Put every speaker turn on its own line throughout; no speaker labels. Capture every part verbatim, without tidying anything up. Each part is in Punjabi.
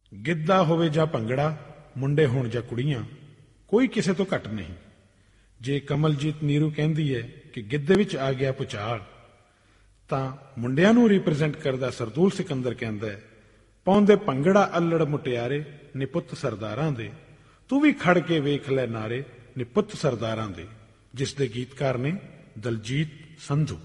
ਗਿੱਧਾ ਹੋਵੇ ਜਾਂ ਭੰਗੜਾ, ਮੁੰਡੇ ਹੋਣ ਜਾਂ ਕੁੜੀਆਂ, ਕੋਈ ਕਿਸੇ ਤੋਂ ਘੱਟ ਨਹੀਂ। ਜੇ ਕਮਲਜੀਤ ਨੀਰੂ ਕਹਿੰਦੀ ਹੈ ਕਿ ਗਿੱਧੇ ਵਿੱਚ ਆ ਗਿਆ ਭੁਚਾਲ, ਤਾਂ ਮੁੰਡਿਆਂ ਨੂੰ ਰਿਪਰੈਜ਼ੈਂਟ ਕਰਦਾ ਸਰਦੂਲ ਸਿਕੰਦਰ ਕਹਿੰਦਾ ਹੈ, ਪਾਉਂਦੇ ਭੰਗੜਾ ਅੱਲੜ ਮੁਟਿਆਰੇ ਨੀ ਪੁੱਤ ਸਰਦਾਰਾਂ ਦੇ, ਤੂੰ ਵੀ ਖੜ ਕੇ ਵੇਖ ਲੈ ਨਾਰੇ ਨੀ ਪੁੱਤ ਸਰਦਾਰਾਂ ਦੇ, ਜਿਸ ਦੇ ਗੀਤਕਾਰ ਨੇ ਦਲਜੀਤ ਸੰਧੂ।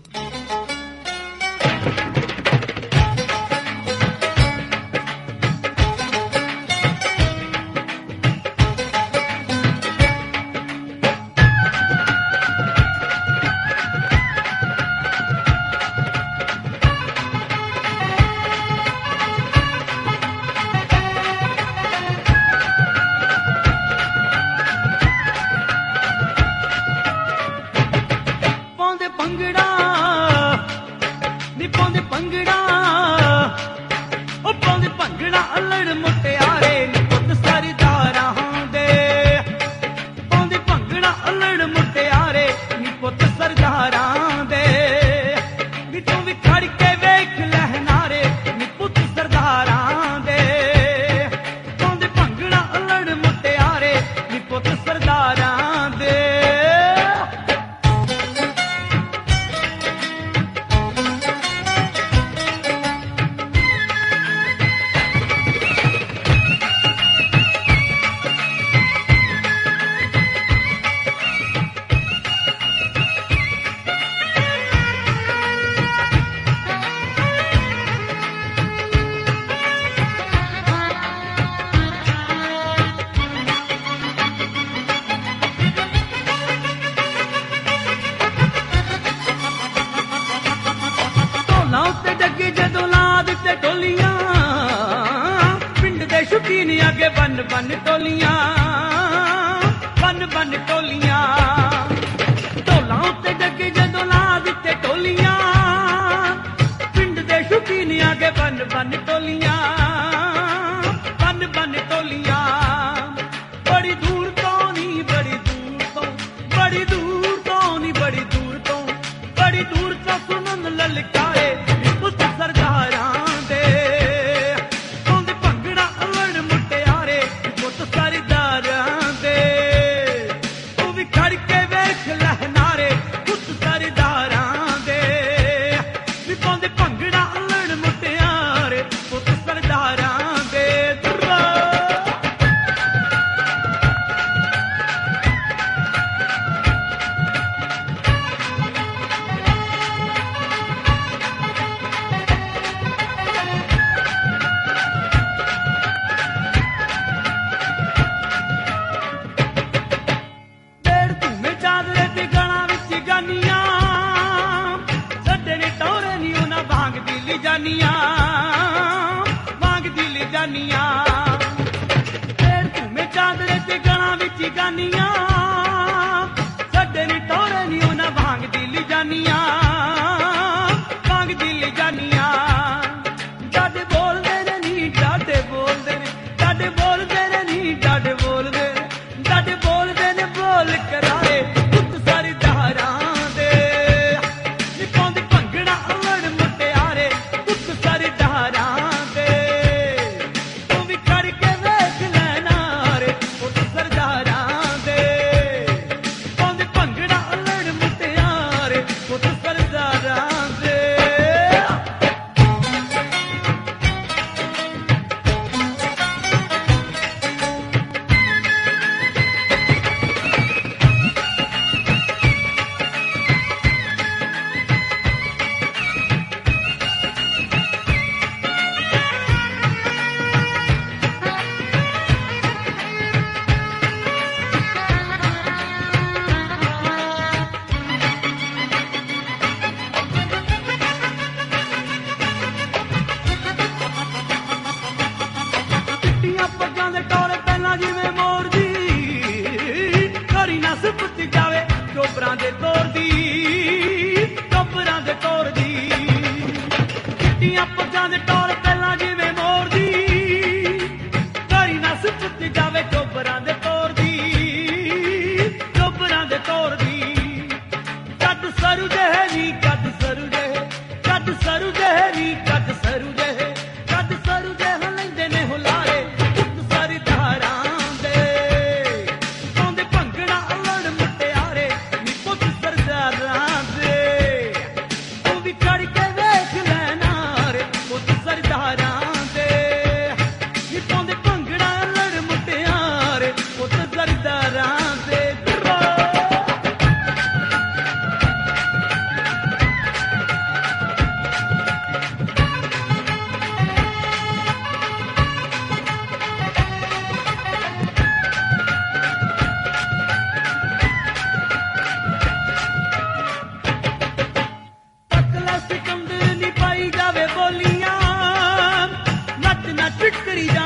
ਸਰੂ ਦੇ ਨੀ ਕੱਦ ਸਰੂ ਦੇ ਕੱਦ ਸਰੂ ਦੇ ਲੈਂਦੇ ਨੇ ਹੁਲਾਰੇ।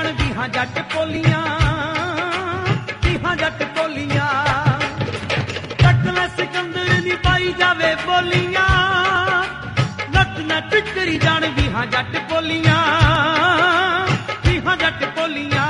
ਜਾਣ ਵੀਹਾਂ ਜੱਟ ਪੋਲੀਆਂ, ਵੀਹਾਂ ਜੱਟ ਪੋਲੀਆਂ। ਕੱਟ ਲੈ ਸਿਕੰਦਰ ਨੀ ਪਾਈ ਜਾਵੇ ਬੋਲੀਆਂ, ਨੱਚ ਨੱਚ ਕਰੀ ਜਾਣ ਵੀਹਾਂ ਜੱਟ ਪੋਲੀਆਂ, ਵੀਹਾਂ ਜੱਟ ਪੋਲੀਆਂ।